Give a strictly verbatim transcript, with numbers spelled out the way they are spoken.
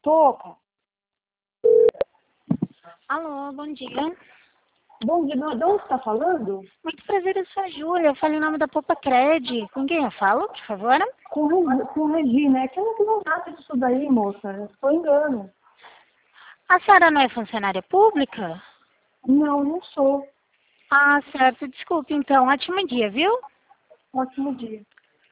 Toca. Alô, bom dia. Bom dia, de onde você está falando? Muito prazer, eu sou a Júlia. Eu falo em nome da Poupa Cred. Com quem eu falo, por favor? Com, Regi- com Regina. É que eu não não trata disso daí, moça. Foi engano. A senhora não é funcionária pública? Não, não sou. Ah, certo. Desculpe, então. Ótimo dia, viu? Ótimo dia.